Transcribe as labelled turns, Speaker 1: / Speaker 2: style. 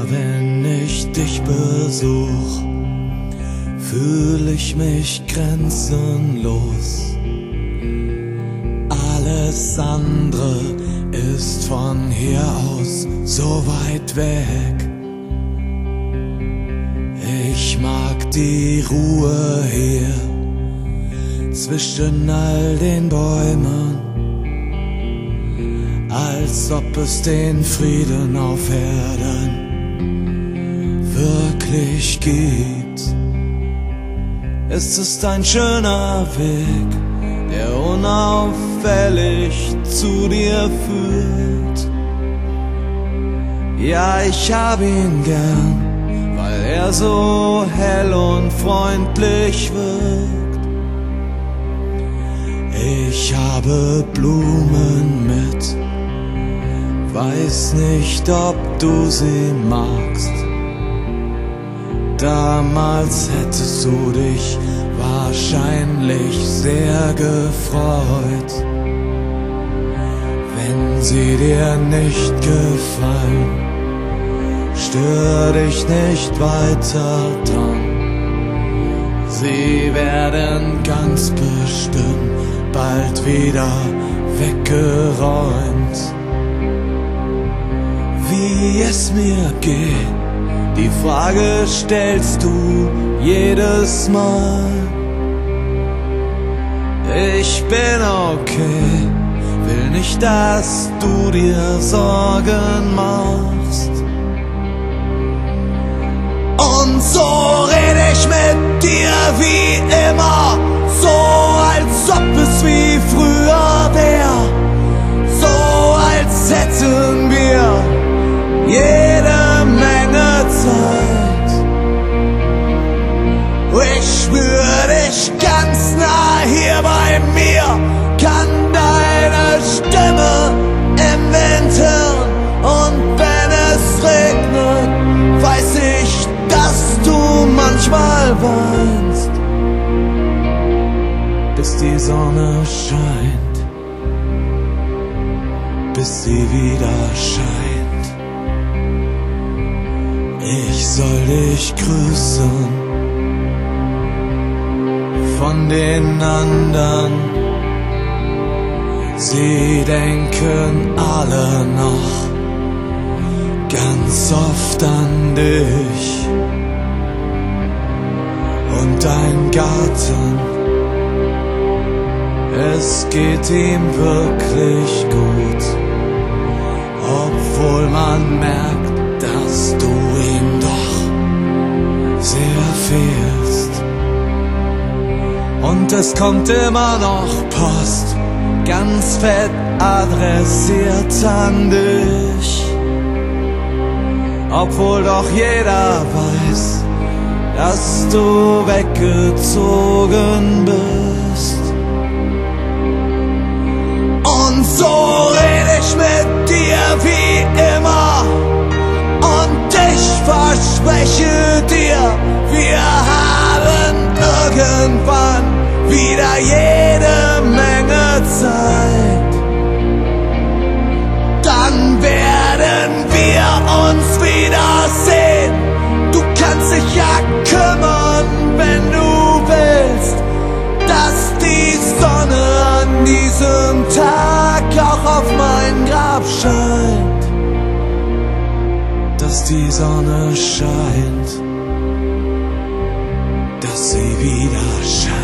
Speaker 1: wenn ich dich besuch, fühl ich mich grenzenlos. Alles andere ist von hier aus so weit weg. Ich mag die Ruhe hier zwischen all den Bäumen, als ob es den Frieden auf Erden wirklich gibt. Es ist ein schöner Weg, der unauffällig zu dir führt. Ja, ich hab ihn gern, weil er so hell und freundlich wirkt. Ich habe Blumen mit, weiß nicht, ob du sie magst. Damals hättest du dich wahrscheinlich sehr gefreut. Wenn sie dir nicht gefallen, stör dich nicht weiter dran. Sie werden ganz bestimmt bald wieder weggeräumt. Wie es mir geht, die Frage stellst du jedes Mal. Ich bin okay, will nicht, dass du dir Sorgen machst. Und so rede ich mit dir wie immer, so als ob es wie früher wär, so als hätten wir jede Menge Zeit. Ich spür dich ganz nah hier bei mir, kann deine Stimme im Wind hören. Und wenn es regnet, weiß ich, dass du manchmal weinst, bis die Sonne scheint, bis sie wieder scheint. Ich soll dich grüßen von den anderen. Sie denken alle noch ganz oft an dich. Und dein Garten, es geht ihm wirklich gut, obwohl man merkt, dass du ihm doch sehr fehlst. Und es kommt immer noch Post, ganz fett adressiert an dich, obwohl doch jeder weiß, dass du weggezogen bist. Und so rede ich mit dir wie immer, und ich verspreche dir, wir haben irgendwann wieder jede Menge Zeit. Dann werden wir uns wiedersehen. Du kannst dich ja kümmern, wenn du willst, dass die Sonne an diesem Tag auch auf mein Grab scheint. Dass die Sonne scheint, dass sie wieder scheint.